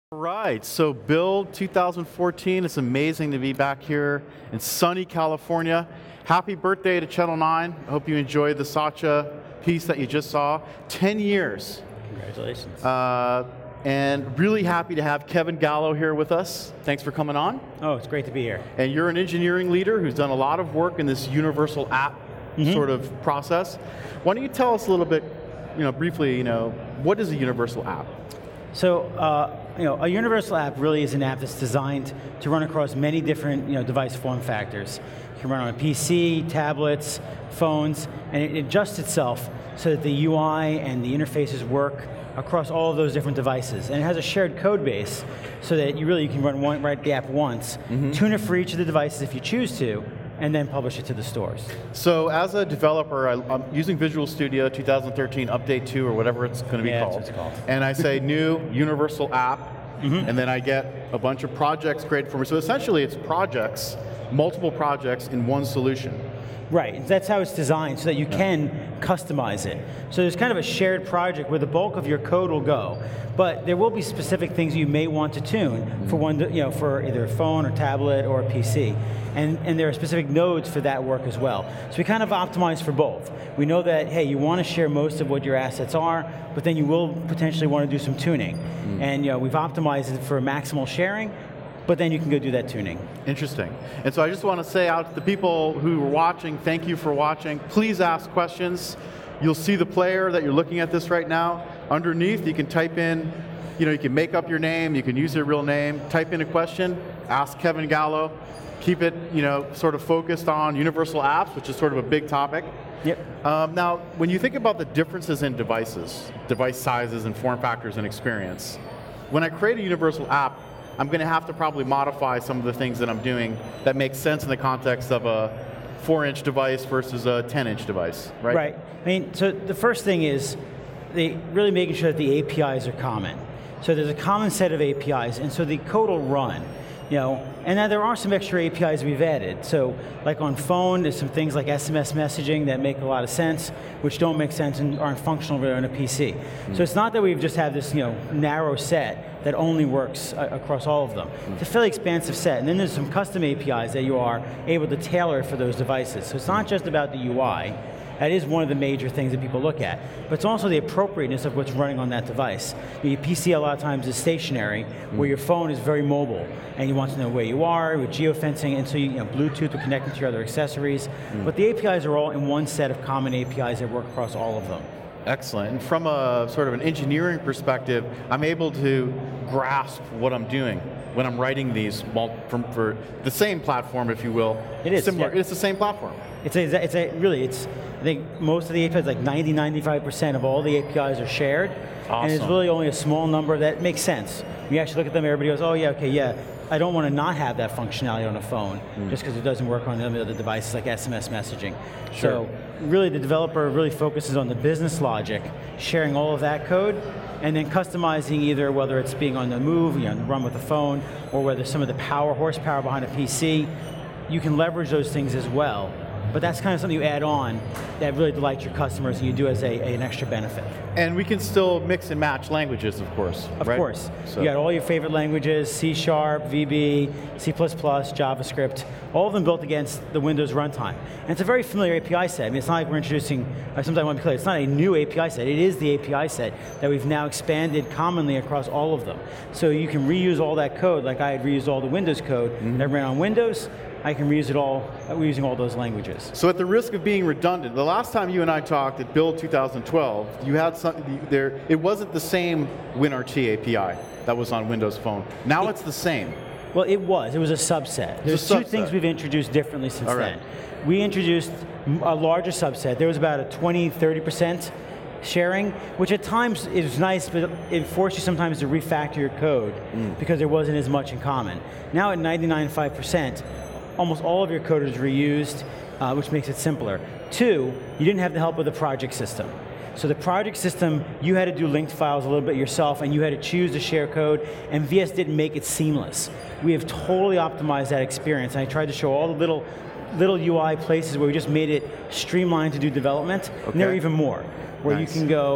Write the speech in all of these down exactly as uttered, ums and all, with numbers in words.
All right, so Build two thousand fourteen, it's amazing to be back here in sunny California. Happy birthday to Channel nine. I hope you enjoyed the Satya piece that you just saw. ten years. Congratulations. Uh, and really happy to have Kevin Gallo here with us. Thanks for coming on. Oh, it's great to be here. And you're an engineering leader who's done a lot of work in this universal app mm-hmm. sort of process. Why don't you tell us a little bit, you know, briefly, you know, what is a universal app? So, uh, you know, a universal app really is an app that's designed to run across many different, you know, device form factors. You can run on a P C, tablets, phones, and it adjusts itself so that the U I and the interfaces work across all of those different devices. And it has a shared code base so that you really you can run one, write the app once, mm-hmm. tune it for each of the devices if you choose to, and then publish it to the stores. So as a developer, I, I'm using Visual Studio two thousand thirteen Update two or whatever it's going to be yeah, called. That's what it's called. And I say new universal app, mm-hmm. and then I get a bunch of projects created for me. So essentially it's projects, multiple projects in one solution. Right, that's how it's designed, so that you can customize it. So there's kind of a shared project where the bulk of your code will go, but there will be specific things you may want to tune for one, you know, for either a phone or tablet or a P C. And, and there are specific nodes for that work as well. So we kind of optimize for both. We know that, hey, you want to share most of what your assets are, but then you will potentially want to do some tuning. Mm. And you know, we've optimized it for maximal sharing, but then you can go do that tuning. Interesting. And so I just want to say out to the people who are watching, thank you for watching. Please ask questions. You'll see the player that you're looking at this right now. Underneath, you can type in, you know, you can make up your name, you can use your real name, type in a question, ask Kevin Gallo. Keep it, you know, sort of focused on universal apps, which is sort of a big topic. Yep. Um, now, when you think about the differences in devices, device sizes and form factors and experience, when I create a universal app, I'm going to have to probably modify some of the things that I'm doing that make sense in the context of a four-inch device versus a ten-inch device, right? Right. I mean, so the first thing is they really making sure that the A P Is are common. So there's a common set of A P Is, and so the code will run. You know, and now there are some extra A P Is we've added. So, like on phone, there's some things like S M S messaging that make a lot of sense, which don't make sense and aren't functional really on a P C. Mm. So it's not that we've just had this, you know, narrow set that only works uh, across all of them. Mm. It's a fairly expansive set, and then there's some custom A P Is that you are able to tailor for those devices. So it's not just about the U I. That is one of the major things that people look at. But it's also the appropriateness of what's running on that device. Your P C a lot of times is stationary, mm. where your phone is very mobile, and you want to know where you are with geofencing, and so you, you know, Bluetooth will connect to your other accessories. Mm. But the A P Is are all in one set of common A P Is that work across all of them. Excellent. And from a sort of an engineering perspective, I'm able to grasp what I'm doing when I'm writing these from for the same platform, if you will. It is. Similar. Yeah. It's the same platform. It's a, it's a, really, it's, I think most of the A P Is, like ninety, ninety-five percent of all the A P Is are shared. Awesome. And it's really only a small number that makes sense. We actually look at them, everybody goes, oh yeah, okay, yeah. I don't want to not have that functionality on a phone, mm. just because it doesn't work on the other devices like S M S messaging. Sure. So really the developer really focuses on the business logic, sharing all of that code, and then customizing either whether it's being on the move, you know, run with a phone, or whether some of the power, horsepower behind a P C, you can leverage those things as well. But that's kind of something you add on that really delights your customers and you do as a, a, an extra benefit. And we can still mix and match languages, of course, Of right? course. So. You got all your favorite languages, C Sharp, V B, C plus plus, JavaScript, all of them built against the Windows runtime. And it's a very familiar A P I set. I mean, it's not like we're introducing, sometimes I want to be clear, it's not a new A P I set. It is the A P I set that we've now expanded commonly across all of them. So you can reuse all that code, like I had reused all the Windows code mm-hmm. that ran on Windows. I can reuse it all, we're using all those languages. So at the risk of being redundant, the last time you and I talked at Build two thousand twelve, you had something there, it wasn't the same WinRT A P I that was on Windows Phone. Now it, it's the same. Well, it was, it was a subset. There's a two subset. things we've introduced differently since all right. then. We introduced a larger subset. There was about a twenty, thirty percent sharing, which at times is nice, but it forced you sometimes to refactor your code mm. because there wasn't as much in common. Now at ninety-nine point five percent, almost all of your code is reused, uh, which makes it simpler. Two, you didn't have the help of the project system. So the project system, you had to do linked files a little bit yourself, and you had to choose to share code, and V S didn't make it seamless. We have totally optimized that experience, and I tried to show all the little little U I places where we just made it streamlined to do development, okay. and there are even more, where nice. you can go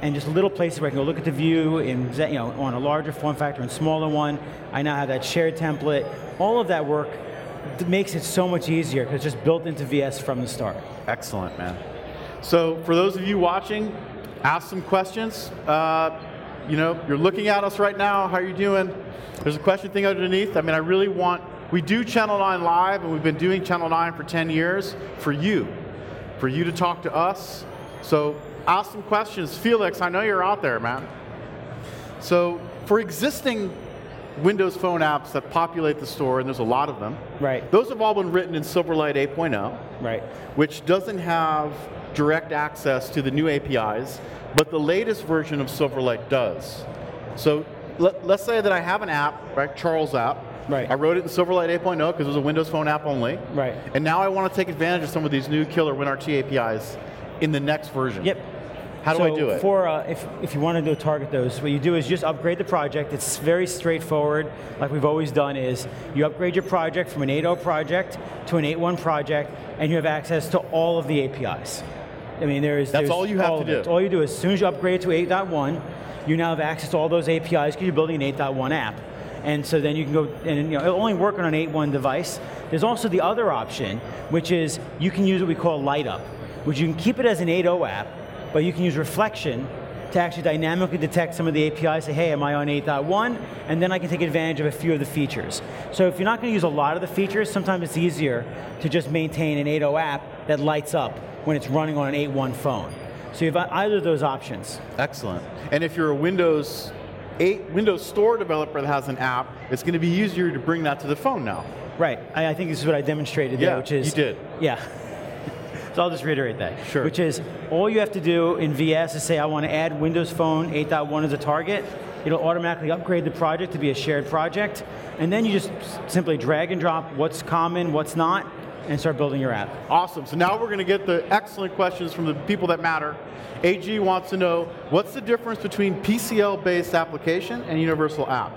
and just little places where I can go look at the view in, you know, on a larger form factor and smaller one. I now have that shared template. All of that work makes it so much easier because it's just built into V S from the start. Excellent, man. So for those of you watching, ask some questions. Uh, you know, you're looking at us right now. How are you doing? There's a question thing underneath. I mean, I really want, we do Channel nine Live, and we've been doing Channel nine for ten years for you, for you to talk to us. So ask some questions. Felix, I know you're out there, man. So for existing Windows Phone apps that populate the store, and there's a lot of them, right? Those have all been written in Silverlight eight point oh, right? Which doesn't have direct access to the new A P Is, but the latest version of Silverlight does. So let, let's say that I have an app, right, Charles app. Right. I wrote it in Silverlight eight point oh because it was a Windows Phone app only. Right. And now I want to take advantage of some of these new killer WinRT A P Is in the next version. Yep. How do so I do it? For, uh, if, if you want to target those, what you do is just upgrade the project. It's very straightforward, like we've always done, is you upgrade your project from an eight point oh project to an eight point one project, and you have access to all of the A P Is. I mean, there is. That's all you have all to do. It. All you do is, as soon as you upgrade to eight point one, you now have access to all those A P Is because you're building an eight point one app. And so then you can go, and you know, it'll only work on an eight point one device. There's also the other option, which is you can use what we call Light Up, which you can keep it as an eight point oh app, but you can use Reflection to actually dynamically detect some of the A P Is, say, hey, am I on eight point one? And then I can take advantage of a few of the features. So if you're not going to use a lot of the features, sometimes it's easier to just maintain an eight point oh app that lights up when it's running on an eight point one phone. So you have either of those options. Excellent. And if you're a Windows eight, Windows Store developer that has an app, it's going to be easier to bring that to the phone now. Right. I, I think this is what I demonstrated yeah, there, which is... you did. Yeah. So I'll just reiterate that. Sure. Which is, all you have to do in V S is say, I want to add Windows Phone eight point one as a target. It'll automatically upgrade the project to be a shared project. And then you just simply drag and drop what's common, what's not, and start building your app. Awesome. So now we're going to get the excellent questions from the people that matter. A G wants to know, what's the difference between P C L-based application and universal app?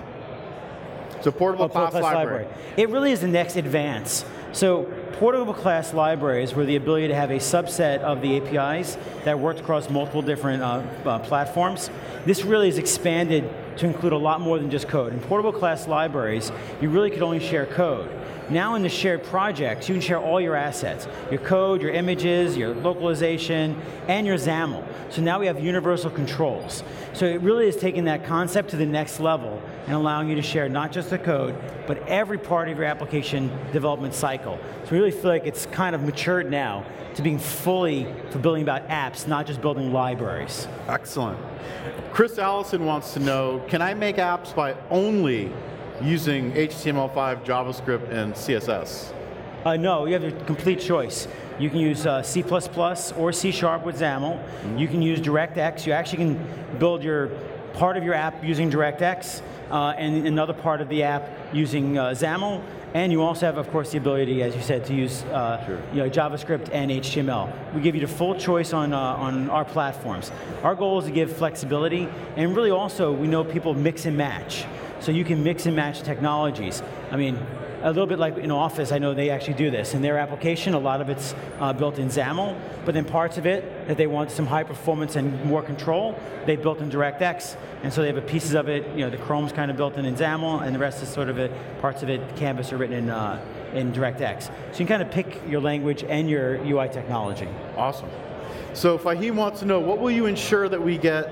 So portable Oh, class, class library. library. It really is the next advance. So portable class libraries were the ability to have a subset of the A P Is that worked across multiple different uh, uh, platforms. This really is expanded to include a lot more than just code. In portable class libraries, you really could only share code. Now in the shared projects, you can share all your assets, your code, your images, your localization, and your XAML. So now we have universal controls. So it really is taking that concept to the next level and allowing you to share not just the code, but every part of your application development cycle. So we really feel like it's kind of matured now to being fully for building about apps, not just building libraries. Excellent. Chris Allison wants to know, can I make apps by only using H T M L five, JavaScript, and C S S? Uh, no, you have a complete choice. You can use uh, C plus plus or C Sharp with XAML. Mm-hmm. You can use DirectX. You actually can build your part of your app using DirectX, uh, and another part of the app using uh, XAML. And you also have, of course, the ability, as you said, to use uh, sure. you know, JavaScript and H T M L. We give you the full choice on, uh, on our platforms. Our goal is to give flexibility, and really also, we know people mix and match. So you can mix and match technologies. I mean, a little bit like in Office, I know they actually do this. In their application, a lot of it's uh, built in XAML, but then parts of it that they want some high performance and more control, they built in DirectX, and so they have pieces of it, you know, the Chrome's kind of built in in XAML, and the rest is sort of it, parts of it, Canvas are written in, uh, in DirectX. So you can kind of pick your language and your U I technology. Awesome. So Fahim wants to know, what will you ensure that we get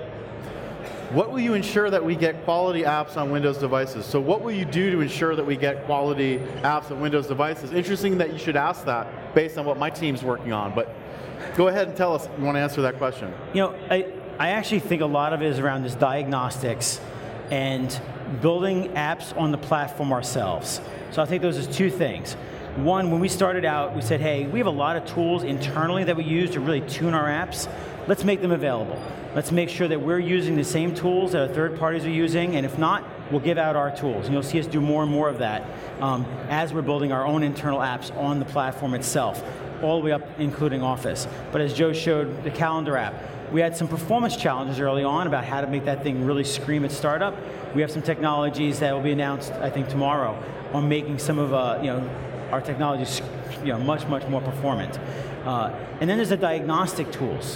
What will you ensure that we get quality apps on Windows devices? So what will you do to ensure that we get quality apps on Windows devices? Interesting that you should ask that based on what my team's working on, but go ahead and tell us, you want to answer that question? You know, I, I actually think a lot of it is around this diagnostics and building apps on the platform ourselves. So I think those are two things. One, when we started out, we said, hey, we have a lot of tools internally that we use to really tune our apps. Let's make them available. Let's make sure that we're using the same tools that our third parties are using, and if not, we'll give out our tools. And you'll see us do more and more of that um, as we're building our own internal apps on the platform itself, all the way up including Office. But as Joe showed, the calendar app, we had some performance challenges early on about how to make that thing really scream at startup. We have some technologies that will be announced, I think, tomorrow on making some of uh, you know, our technologies you know, much, much more performant. Uh, and then there's the diagnostic tools.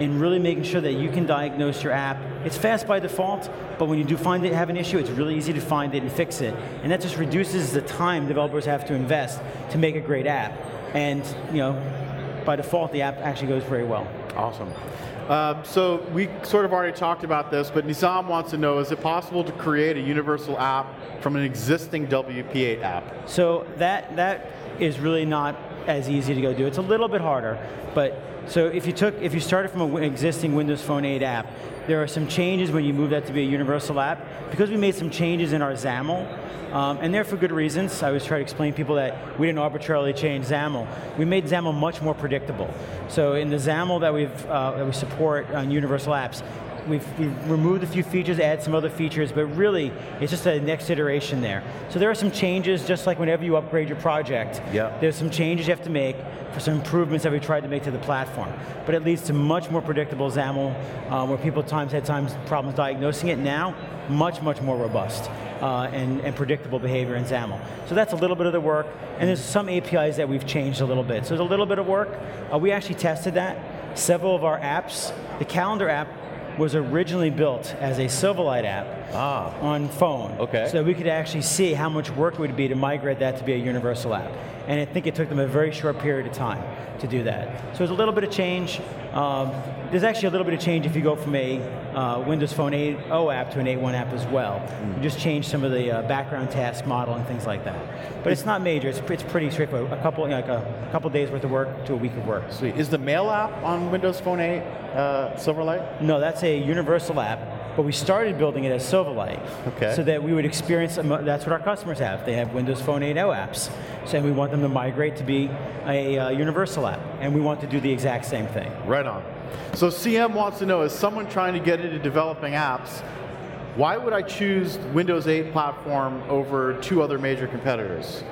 in really making sure that you can diagnose your app. It's fast by default, but when you do find it have an issue, it's really easy to find it and fix it. And that just reduces the time developers have to invest to make a great app. And you know, by default, the app actually goes very well. Awesome. Uh, so we sort of already talked about this, but Nizam wants to know, is it possible to create a universal app from an existing W P eight app? So that that is really not as easy to go do. It's a little bit harder, but so if you took, if you started from an existing Windows Phone eight app, there are some changes when you move that to be a universal app. Because we made some changes in our XAML, um, and they're for good reasons. I always try to explain to people that we didn't arbitrarily change XAML. We made XAML much more predictable. So in the XAML that we've uh, that we support on universal apps, We've, we've removed a few features, added some other features, but really, it's just a next iteration there. So there are some changes, just like whenever you upgrade your project, yep. there's some changes you have to make for some improvements that we tried to make to the platform. But it leads to much more predictable XAML, uh, where people at times had times problems diagnosing it. Now, much, much more robust uh, and, and predictable behavior in XAML. So that's a little bit of the work, and there's some A P Is that we've changed a little bit. So there's a little bit of work. Uh, we actually tested that. Several of our apps, the calendar app, was originally built as a Silverlight app ah. on phone. Okay. So that we could actually see how much work it would be to migrate that to be a universal app. And I think it took them a very short period of time to do that. So there's a little bit of change. Um, there's actually a little bit of change if you go from a uh, Windows Phone eight point oh app to an eight point one app as well. Mm. You just change some of the uh, background task model and things like that. But it's not major. It's, it's pretty straightforward. A couple, you know, like a, a couple days worth of work to a week of work. Sweet. Is the Mail app on Windows Phone eight uh, Silverlight? No, that's a universal app. But we started building it as Silverlight, okay. so that we would experience, that's what our customers have. They have Windows Phone eight point oh apps. So we want them to migrate to be a uh, universal app, and we want to do the exact same thing. Right on. So C M wants to know, as someone trying to get into developing apps, why would I choose Windows eight platform over two other major competitors?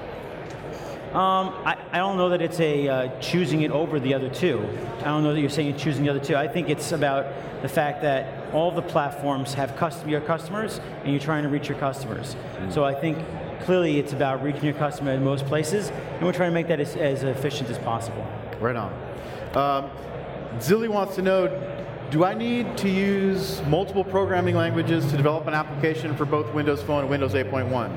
Um, I, I don't know that it's a uh, choosing it over the other two. I don't know that you're saying you're choosing the other two. I think it's about the fact that all the platforms have custom, your customers, and you're trying to reach your customers. Mm. So I think clearly it's about reaching your customer in most places, and we're trying to make that as, as efficient as possible. Right on. Um, Zilly wants to know, do I need to use multiple programming languages to develop an application for both Windows Phone and Windows eight point one?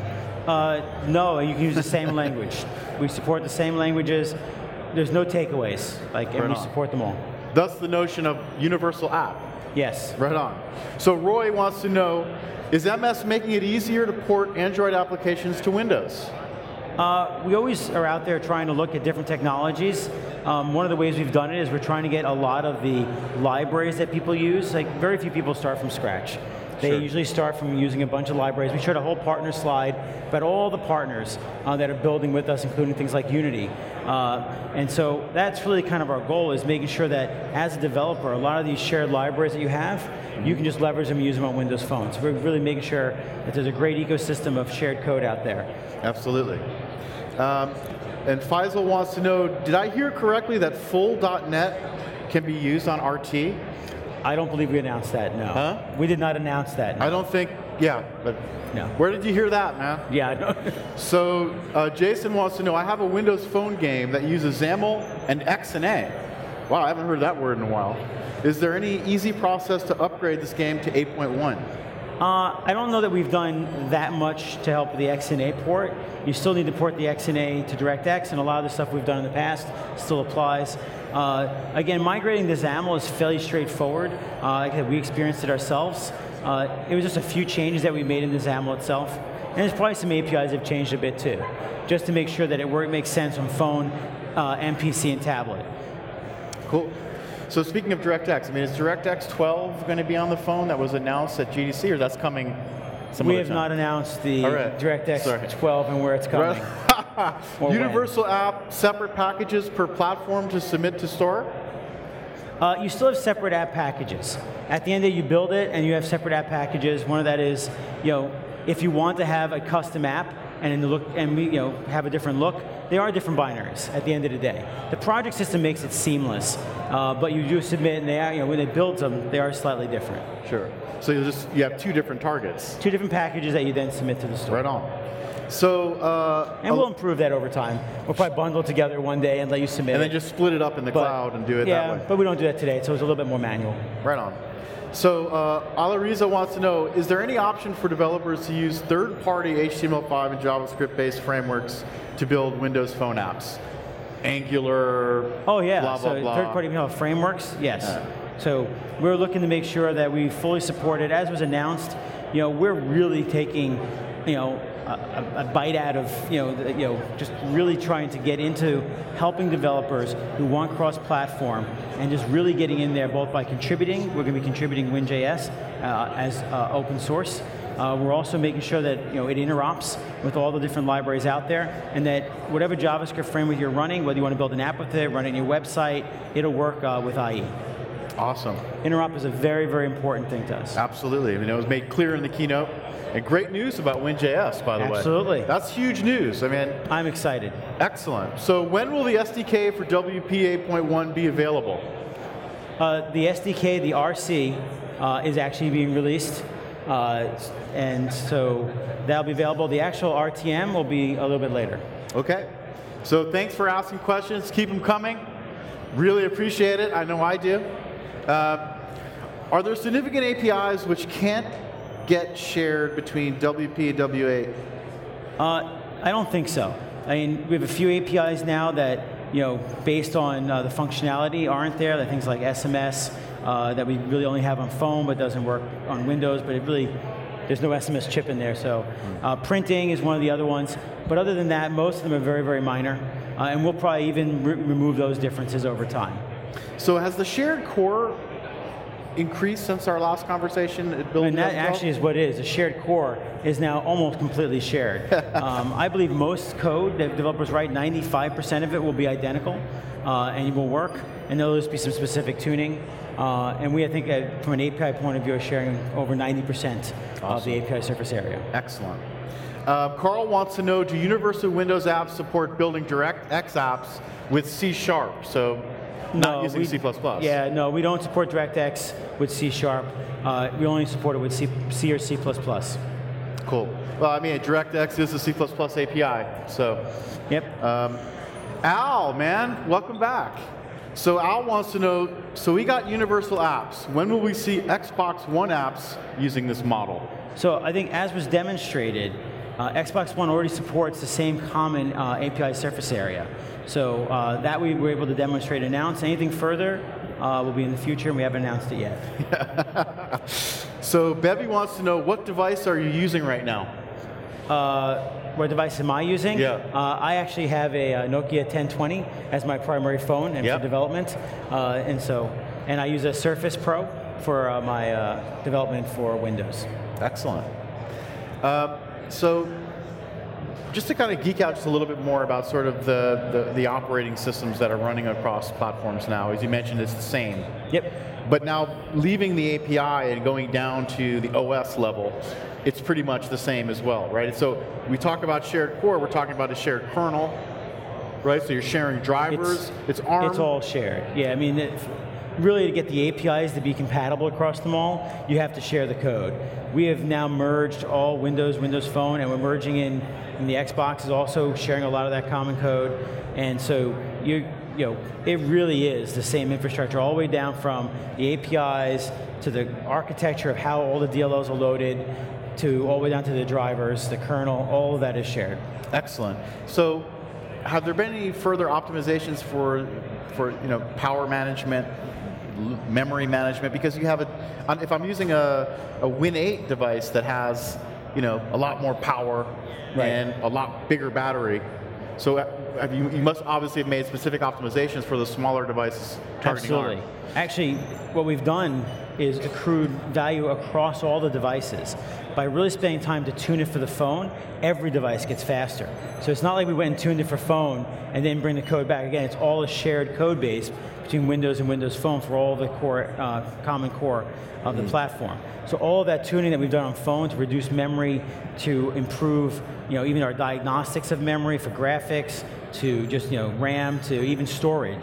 Uh, no, you can use the same language. We support the same languages. There's no takeaways, like, and right we on. support them all. Thus the notion of universal app. Yes. Right on. So Roy wants to know, is M S making it easier to port Android applications to Windows? Uh, we always are out there trying to look at different technologies. Um, one of the ways we've done it is we're trying to get a lot of the libraries that people use. Like, very few people start from scratch. They Sure. usually start from using a bunch of libraries. We showed a whole partner slide about all the partners uh, that are building with us, including things like Unity. Uh, and so that's really kind of our goal, is making sure that as a developer, a lot of these shared libraries that you have, mm-hmm. you can just leverage them and use them on Windows Phone. So we're really making sure that there's a great ecosystem of shared code out there. Absolutely. Um, and Faisal wants to know, did I hear correctly that full dot net can be used on R T? I don't believe we announced that, no. Huh? We did not announce that. No. I don't think, yeah, but no. Where did you hear that, man? Yeah, I know. So uh, Jason wants to know, I have a Windows Phone game that uses XAML and X N A. Wow, I haven't heard that word in a while. Is there any easy process to upgrade this game to eight point one? Uh, I don't know that we've done that much to help with the X N A port. You still need to port the X N A to DirectX, and a lot of the stuff we've done in the past still applies. Uh, again, migrating to XAML is fairly straightforward. Uh, like I said, we experienced it ourselves. Uh, it was just a few changes that we made in the XAML itself. And there's probably some A P Is that have changed a bit too, just to make sure that it work, makes sense on phone, uh, and P C, and tablet. Cool. So speaking of DirectX, I mean, is DirectX twelve going to be on the phone that was announced at G D C, or that's coming some We other have time? not announced the right. DirectX Sorry. twelve and where it's coming. Universal app, separate packages per platform to submit to store? Uh, you still have separate app packages. At the end of the day, you build it and you have separate app packages. One of that is, you know, if you want to have a custom app and in the look and you know have a different look, they are different binaries at the end of the day. The project system makes it seamless, uh, but you do submit, and they are, you know, when it builds them, they are slightly different. Sure. So you just you have two different targets. Two different packages that you then submit to the store. Right on. So, uh, and we'll improve that over time. We'll probably bundle it together one day and let you submit and it. then just split it up in the But- cloud and do it yeah, that way. but we don't do that today, so it's a little bit more manual. Right on. So, uh, Alariza wants to know, is there any option for developers to use third-party H T M L five and JavaScript-based frameworks to build Windows Phone apps? Angular, Oh yeah, blah, blah, so blah. third-party email frameworks, yes. Yeah. So we're looking to make sure that we fully support it. As was announced, you know, we're really taking, you know, a, a bite out of, you know, the, you know, just really trying to get into helping developers who want cross-platform and just really getting in there both by contributing. We're going to be contributing WinJS uh, as uh, open source. Uh, we're also making sure that, you know, it interops with all the different libraries out there, and that whatever JavaScript framework you're running, whether you want to build an app with it, run it on your website, it'll work uh, with I E. Awesome. Interop is a very, very important thing to us. Absolutely. I mean, it was made clear in the keynote. And great news about WinJS, by the way. Absolutely. That's huge news. I mean, I'm excited. excellent. So when will the S D K for W P eight point one be available? Uh, the S D K, the R C, uh, is actually being released. Uh, and so that'll be available. The actual R T M will be a little bit later. Okay. So thanks for asking questions. Keep them coming. Really appreciate it. I know I do. Uh, are there significant A P Is which can't get shared between W P and W eight? Uh, I don't think so. I mean, we have a few A P Is now that, you know, based on uh, the functionality aren't there. There are things like S M S uh, that we really only have on phone but doesn't work on Windows, but it really, there's no S M S chip in there. So uh, printing is one of the other ones. But other than that, most of them are very, very minor. Uh, and we'll probably even re remove those differences over time. So has the shared core increased since our last conversation at Build And that Industrial? actually is what it is. The shared core is now almost completely shared. um, I believe most code that developers write, ninety-five percent of it will be identical uh, and will work, and there'll just be some specific tuning. Uh, and we, I think, uh, from an A P I point of view, are sharing over ninety percent Awesome. of the A P I surface area. Excellent. Uh, Carl wants to know, do universal Windows apps support building DirectX apps with C Sharp? So not No, using we- C plus plus. Yeah, no, we don't support DirectX with C Sharp. Uh, we only support it with C, C or C plus plus. Cool. Well, I mean, DirectX is a C plus plus A P I, so. Yep. Um, Al, man, welcome back. So Al wants to know, so we got universal apps. When will we see Xbox One apps using this model? So I think as was demonstrated, uh, Xbox One already supports the same common uh, A P I surface area. So uh, that we were able to demonstrate and announce. Anything further uh, will be in the future, and we haven't announced it yet. So Bevy wants to know, what device are you using right now? Uh, what device am I using? Yeah. Uh, I actually have a, uh Nokia ten twenty as my primary phone and Yep. for development, uh, and so and I use a Surface Pro for uh, my uh, development for Windows. Excellent. Uh, so just to kind of geek out just a little bit more about sort of the, the, the operating systems that are running across platforms now, as you mentioned, it's the same. Yep. But now leaving the A P I and going down to the O S level, it's pretty much the same as well, right? So we talk about shared core, we're talking about a shared kernel, right? So you're sharing drivers, it's, ARM. It's all shared. Yeah, I mean, it, really to get the A P Is to be compatible across them all, you have to share the code. We have now merged all Windows, Windows Phone, and we're merging in, in the Xbox is also sharing a lot of that common code. And so you, you know, it really is the same infrastructure all the way down from the A P Is to the architecture of how all the D L Os are loaded, to all the way down to the drivers, the kernel, all of that is shared. Excellent. So have there been any further optimizations for, for you know, power management, l- memory management? Because you have a, if I'm using a, a Win eight device that has, you know, a lot more power Right. and a lot bigger battery, so have you, you must obviously have made specific optimizations for the smaller devices targeting Absolutely. ARM. Actually, what we've done is accrued value across all the devices. By really spending time to tune it for the phone, every device gets faster. So it's not like we went and tuned it for phone and then bring the code back again. It's all a shared code base between Windows and Windows Phone for all the core, uh, common core of the mm. platform. So all of that tuning that we've done on phone to reduce memory, to improve, you know, even our diagnostics of memory for graphics, to just, you know, RAM, to even storage.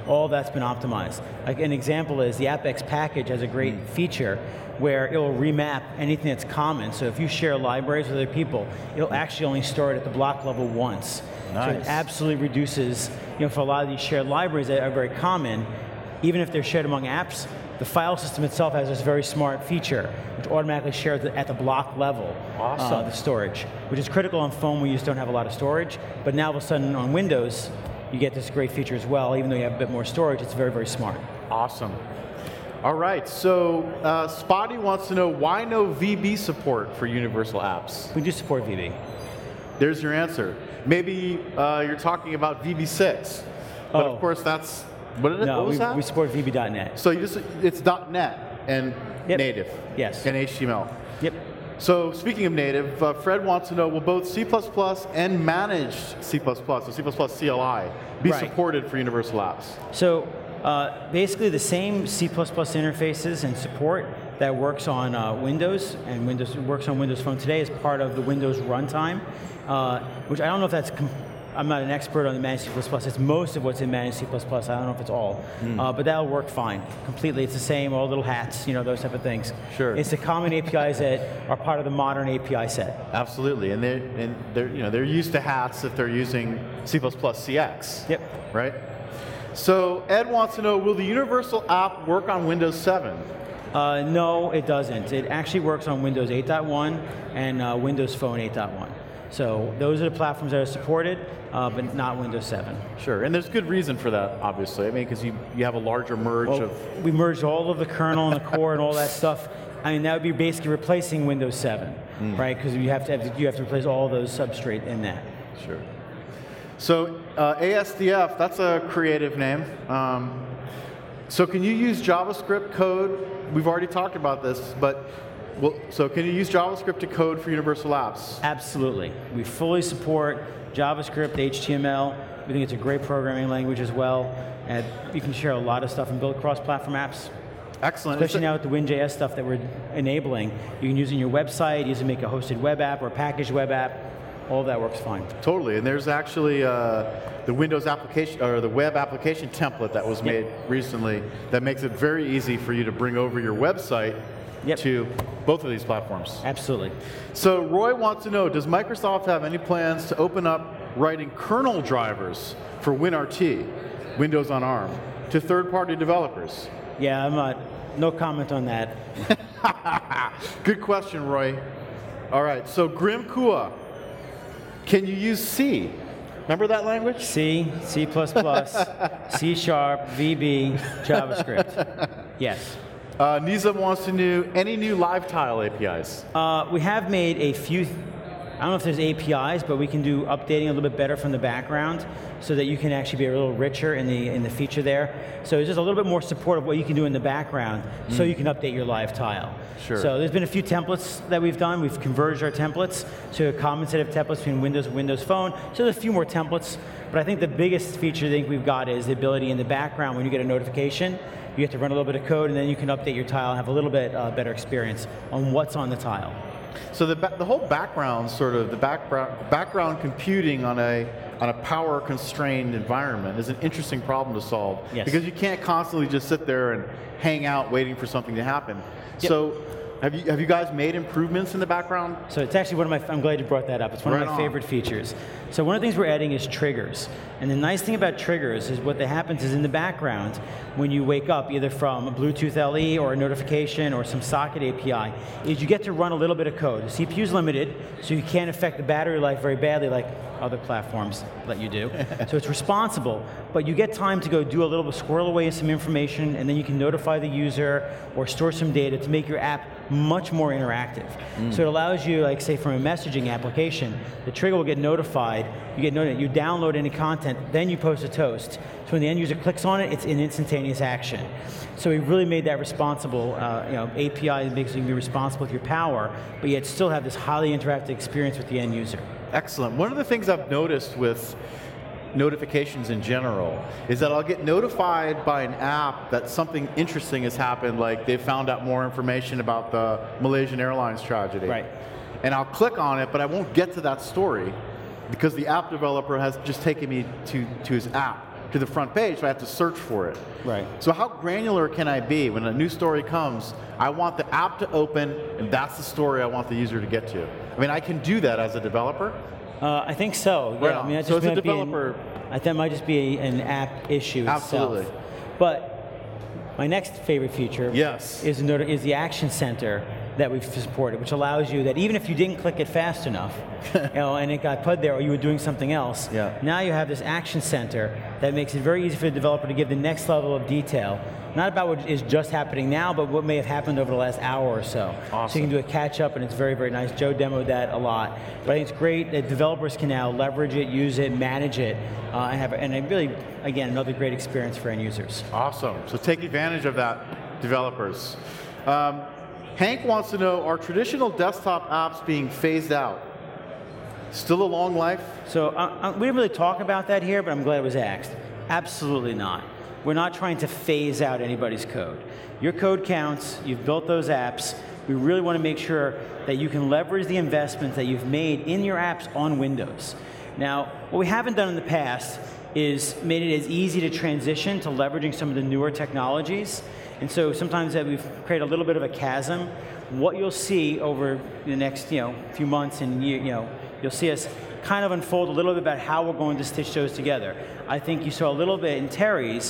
all that's been optimized. Like an example is the AppX package has a great mm. feature where it will remap anything that's common. So if you share libraries with other people, it'll actually only store it at the block level once. Nice. So it absolutely reduces, you know, for a lot of these shared libraries that are very common, even if they're shared among apps, the file system itself has this very smart feature, which automatically shares at the block level, awesome. uh, the storage, which is critical on phone where you just don't have a lot of storage, but now all of a sudden on Windows, you get this great feature as well. Even though you have a bit more storage, it's very, very smart. Awesome. All right, so uh, Spotty wants to know, why no V B support for Universal Apps? We do support V B. There's your answer. Maybe uh, you're talking about V B six, but oh. of course that's, what, did it, no, what was we, that? we support V B dot net. So you just, it's .net and yep. native. Yes. And H T M L. Yep. So speaking of native, uh, Fred wants to know, will both C plus plus and managed C plus plus, so C plus plus C L I, be right. supported for Universal Apps? So uh, basically the same C plus plus interfaces and support that works on uh, Windows, and Windows works on Windows Phone today as part of the Windows runtime, uh, which I don't know if that's, com I'm not an expert on the managed C plus plus, it's most of what's in managed C plus plus, I don't know if it's all, mm. uh, but that'll work fine, completely. It's the same, all little hats, you know, those type of things. Sure. It's the common A P Is that are part of the modern A P I set. Absolutely, and they're, and they're, you know, they're used to hats if they're using C plus plus C X. Yep. Right? So Ed wants to know, will the Universal app work on Windows seven? Uh, no, it doesn't. It actually works on Windows eight point one and uh, Windows Phone eight point one. So those are the platforms that are supported, uh, but not Windows seven. Sure, and there's good reason for that, obviously. I mean, because you, you have a larger merge well, of... We merged all of the kernel and the core and all that stuff. I mean, that would be basically replacing Windows seven, mm. right? Because you have to have, you have to replace all those substrate in that. Sure. So uh, A S D F, that's a creative name. Um, so can you use JavaScript code? We've already talked about this, but well, so can you use JavaScript to code for Universal Apps? Absolutely. We fully support JavaScript, H T M L. We think it's a great programming language as well. And you can share a lot of stuff and build cross-platform apps. Excellent. Especially now with the WinJS stuff that we're enabling. You can use it in your website, use it to make a hosted web app or a packaged web app. All of that works fine. Totally, and there's actually uh, the Windows application, or the web application template that was yep. made recently that makes it very easy for you to bring over your website yep. to both of these platforms. Absolutely. So Roy wants to know, does Microsoft have any plans to open up writing kernel drivers for WinRT, Windows on ARM, to third-party developers? Yeah, I'm not, no comment on that. Good question, Roy. All right, so Grim Kua, can you use C? Remember that language? C, C plus plus, C sharp, V B, JavaScript. Yes. Uh, Nizam wants to know, any new live tile A P Is? Uh, we have made a few, I don't know if there's A P Is, but we can do updating a little bit better from the background so that you can actually be a little richer in the in the feature there. So it's just a little bit more support of what you can do in the background mm. so you can update your live tile. Sure. So there's been a few templates that we've done. We've converged our templates to a common set of templates between Windows and Windows Phone. So there's a few more templates, but I think the biggest feature I think we've got is the ability in the background when you get a notification, you have to run a little bit of code and then you can update your tile and have a little bit uh, better experience on what's on the tile. So the, the whole background, sort of the background, background computing on a on a power constrained environment is an interesting problem to solve yes. because you can't constantly just sit there and hang out waiting for something to happen. Yep. So have you have you guys made improvements in the background? So it's actually one of my, I'm glad you brought that up. It's one right of my on. favorite features. So one of the things we're adding is triggers. And the nice thing about triggers is what that happens is in the background, when you wake up either from a Bluetooth L E or a notification or some socket A P I, is you get to run a little bit of code. The C P U is limited, so you can't affect the battery life very badly like other platforms let you do. So it's responsible, but you get time to go do a little bit, squirrel away some information, and then you can notify the user or store some data to make your app much more interactive. Mm. So it allows you, like say from a messaging application, the trigger will get notified, you get notified, you download any content, then you post a toast. So when the end user clicks on it, it's an instantaneous action. So we really made that responsible, uh, you know, A P I that makes you be responsible with your power, but yet still have this highly interactive experience with the end user. Excellent. One of the things I've noticed with notifications in general is that I'll get notified by an app that something interesting has happened, like they found out more information about the Malaysian Airlines tragedy. Right. And I'll click on it, but I won't get to that story because the app developer has just taken me to, to his app to the front page, so I have to search for it. Right. So how granular can I be when a new story comes? I want the app to open, and that's the story I want the user to get to. I mean, I can do that as a developer. Uh, I think so. Yeah. Right I mean, that so just as a might be an- developer, I think it might just be an app issue Absolutely. itself. But my next favorite feature Yes. is, the noti- is the Action Center that we've supported, which allows you that even if you didn't click it fast enough, you know, and it got put there, or you were doing something else, Yeah. now you have this Action Center that makes it very easy for the developer to give the next level of detail. Not about what is just happening now, but what may have happened over the last hour or so. Awesome. So you can do a catch up, and it's very, very nice. Joe demoed that a lot. But I think it's great that developers can now leverage it, use it, manage it, uh, and have, and it really, again, another great experience for end users. Awesome. So take advantage of that, developers. Um, Hank wants to know, are traditional desktop apps being phased out? Still a long life? So uh, uh, we didn't really talk about that here, but I'm glad it was asked. Absolutely not. We're not trying to phase out anybody's code. Your code counts, you've built those apps. We really want to make sure that you can leverage the investments that you've made in your apps on Windows. Now, what we haven't done in the past is made it as easy to transition to leveraging some of the newer technologies. And so sometimes that we've created a little bit of a chasm. What you'll see over the next you know, few months and year, you know, you'll see us kind of unfold a little bit about how we're going to stitch those together. I think you saw a little bit in Terry's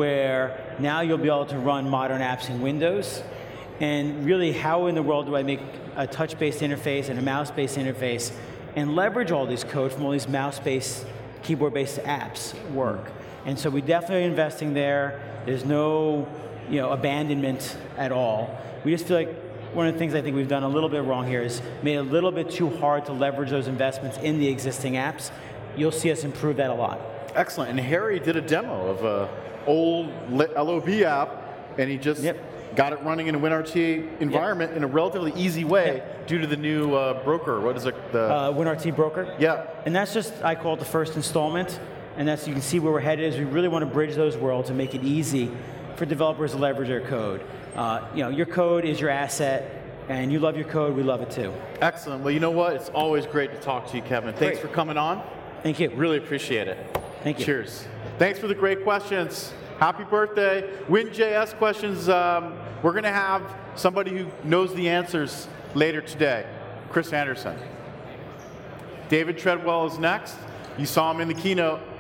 where now you'll be able to run modern apps in Windows. And really, how in the world do I make a touch-based interface and a mouse-based interface and leverage all this code from all these mouse-based, keyboard-based apps work? And so we definitely are investing there. There's no you know, abandonment at all. We just feel like one of the things I think we've done a little bit wrong here is made it a little bit too hard to leverage those investments in the existing apps. You'll see us improve that a lot. Excellent. And Harry did a demo of a old L O B app, and he just Yep. got it running in a WinRT environment in a relatively easy way Yep. due to the new uh, broker. What is it? The Uh, WinRT Broker. yeah. And that's just, I call it the first installment. And that's, you can see where we're headed is we really want to bridge those worlds and make it easy for developers to leverage their code. Uh, you know, your code is your asset, and you love your code, we love it too. Excellent. Well, you know what? It's always great to talk to you, Kevin. Thanks Great. for coming on. Thank you. Really appreciate it. Thank you. Cheers. Thanks for the great questions. Happy birthday. Win.js questions. Um, we're going to have somebody who knows the answers later today. Chris Anderson. David Treadwell is next. You saw him in the keynote.